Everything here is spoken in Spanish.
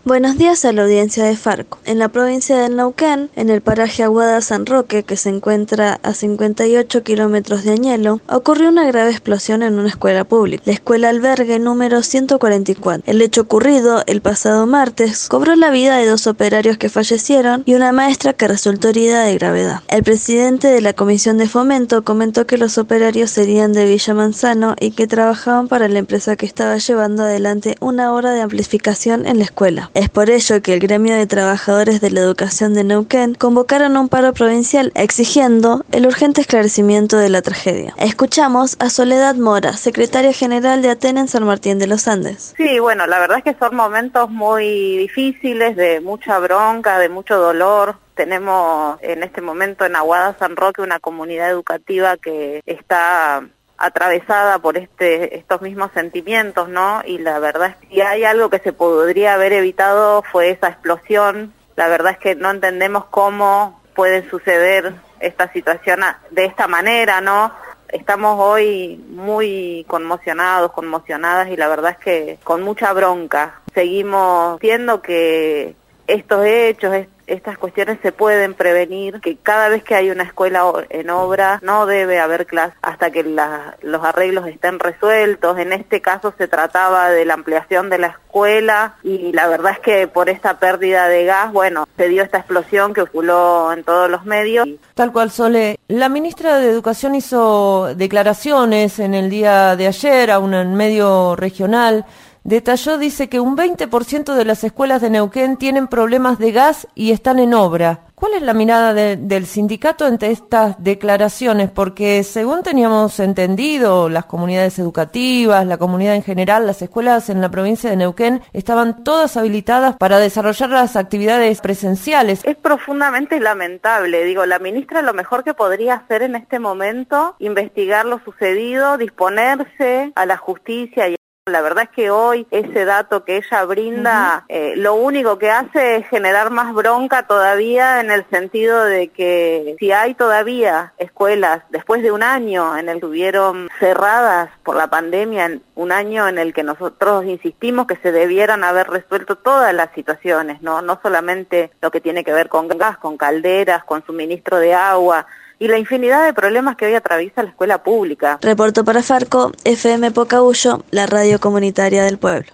Buenos días a la audiencia de Farco. En la provincia del Neuquén, en el paraje Aguada San Roque, que se encuentra a 58 kilómetros de Añelo, ocurrió una grave explosión en una escuela pública, la escuela albergue número 144. El hecho ocurrido el pasado martes cobró la vida de 2 operarios que fallecieron y una maestra que resultó herida de gravedad. El presidente de la Comisión de Fomento comentó que los operarios serían de Villa Manzano y que trabajaban para la empresa que estaba llevando adelante una obra de amplificación en la escuela. Es por ello que el gremio de trabajadores de la educación de Neuquén convocaron un paro provincial exigiendo el urgente esclarecimiento de la tragedia. Escuchamos a Soledad Mora, secretaria general de ATEN en San Martín de los Andes. Sí, bueno, la verdad es que son momentos muy difíciles, de mucha bronca, de mucho dolor. Tenemos en este momento en Aguada San Roque una comunidad educativa que está atravesada por estos mismos sentimientos, ¿no? Y la verdad es que si hay algo que se podría haber evitado fue esa explosión. La verdad es que no entendemos cómo puede suceder esta situación de esta manera, ¿no? Estamos hoy muy conmocionadas y la verdad es que con mucha bronca. Seguimos viendo que estos hechos, estas cuestiones se pueden prevenir, que cada vez que hay una escuela en obra no debe haber clases hasta que los arreglos estén resueltos. En este caso se trataba de la ampliación de la escuela y la verdad es que por esta pérdida de gas, bueno, se dio esta explosión que ocurrió en todos los medios. Tal cual, Sole. La ministra de Educación hizo declaraciones en el día de ayer a un medio regional. Detalló, dice que un 20% de las escuelas de Neuquén tienen problemas de gas y están en obra. ¿Cuál es la mirada del sindicato ante estas declaraciones? Porque según teníamos entendido, las comunidades educativas, la comunidad en general, las escuelas en la provincia de Neuquén estaban todas habilitadas para desarrollar las actividades presenciales. Es profundamente lamentable. Digo, la ministra lo mejor que podría hacer en este momento, investigar lo sucedido, disponerse a la justicia y la verdad es que hoy ese dato que ella brinda, lo único que hace es generar más bronca todavía, en el sentido de que si hay todavía escuelas después de un año en el que estuvieron cerradas por la pandemia, un año en el que nosotros insistimos que se debieran haber resuelto todas las situaciones, no solamente lo que tiene que ver con gas, con calderas, con suministro de agua, y la infinidad de problemas que hoy atraviesa la escuela pública. Reportó para Farco, FM Pocahuyo, la radio comunitaria del pueblo.